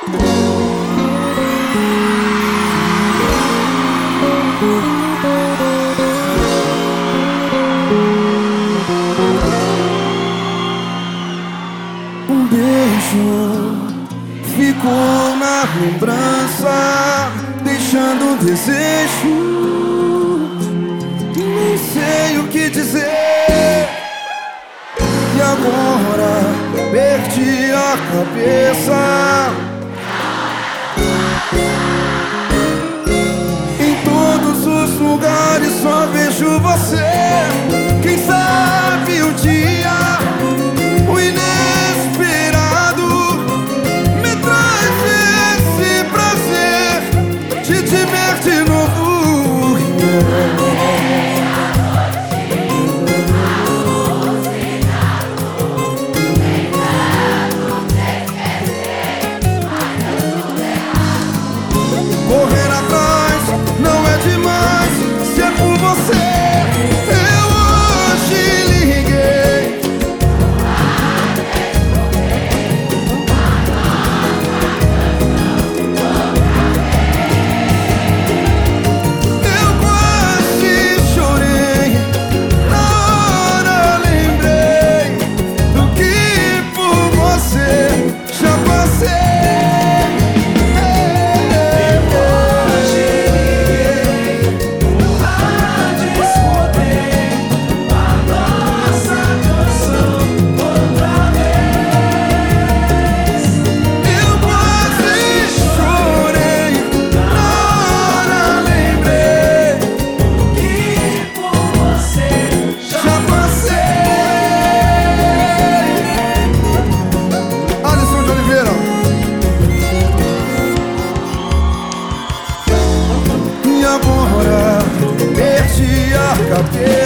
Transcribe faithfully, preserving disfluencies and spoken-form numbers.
Um beijo ficou na lembrança, deixando um desejo. Nem sei o que dizer. E agora perdi a cabeça. Em todos os lugares só vejo você. Quem sabe o dia, o inesperado, me traz esse prazer de te ver de novo. Correr atrás não é demais, se é por você. Eu hoje liguei. Eu quase chorei, na hora lembrei do que por você já passei. E agora perdi a cabeça.